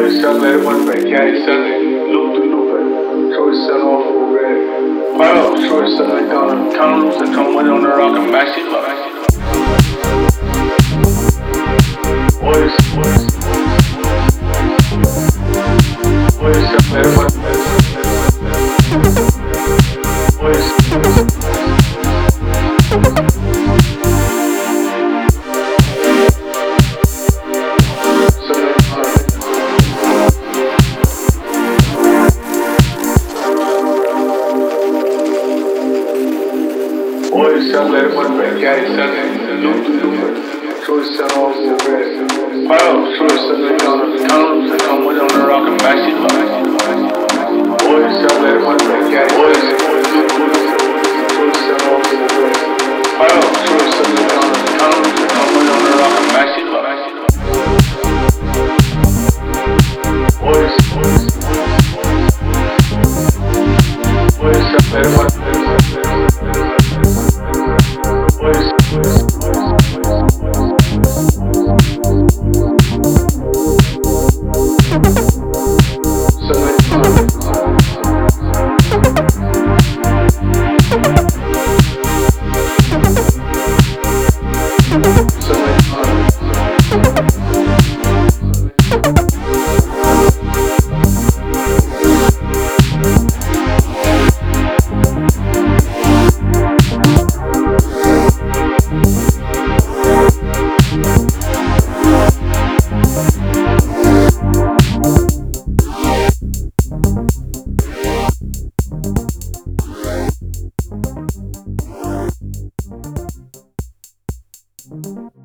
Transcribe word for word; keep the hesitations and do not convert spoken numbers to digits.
Sunday, one break, Caddy Sunday, loop to loop, short sun off full red. Part up, short sun, I come, come loose, I come with on the rock and mash it up. Boys, boys, boys, Sunday, one Sunday, one break, Caddy Sunday, loop to loop, short sun off full red. Part up, short sun, I come, come loose, I come with on the rock and mash it up. Boys, Sunday, one break, Caddy boys, short sun off full red. Part up, short sun, I come, come loose, I come with on the rock and mash it up. Boys, boys, boys, Sunday, one break. Thank you.